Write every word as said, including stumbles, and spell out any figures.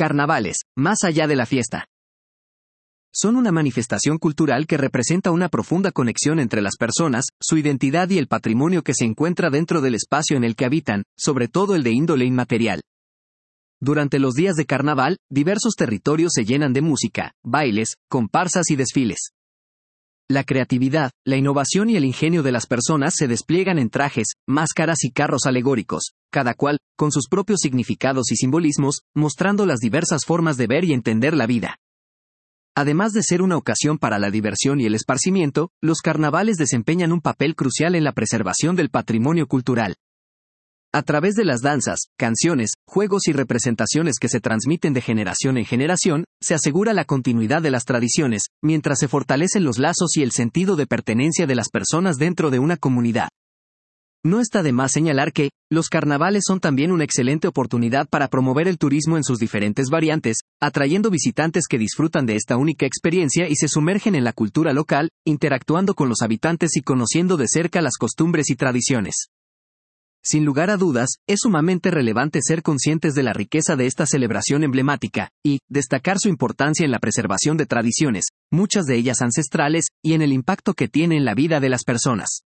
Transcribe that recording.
Carnavales, más allá de la fiesta. Son una manifestación cultural que representa una profunda conexión entre las personas, su identidad y el patrimonio que se encuentra dentro del espacio en el que habitan, sobre todo el de índole inmaterial. Durante los días de carnaval, diversos territorios se llenan de música, bailes, comparsas y desfiles. La creatividad, la innovación y el ingenio de las personas se despliegan en trajes, máscaras y carros alegóricos, cada cual, con sus propios significados y simbolismos, mostrando las diversas formas de ver y entender la vida. Además de ser una ocasión para la diversión y el esparcimiento, los carnavales desempeñan un papel crucial en la preservación del patrimonio cultural. A través de las danzas, canciones, juegos y representaciones que se transmiten de generación en generación, se asegura la continuidad de las tradiciones, mientras se fortalecen los lazos y el sentido de pertenencia de las personas dentro de una comunidad. No está de más señalar que, los carnavales son también una excelente oportunidad para promover el turismo en sus diferentes variantes, atrayendo visitantes que disfrutan de esta única experiencia y se sumergen en la cultura local, interactuando con los habitantes y conociendo de cerca las costumbres y tradiciones. Sin lugar a dudas, es sumamente relevante ser conscientes de la riqueza de esta celebración emblemática, y destacar su importancia en la preservación de tradiciones, muchas de ellas ancestrales, y en el impacto que tiene en la vida de las personas.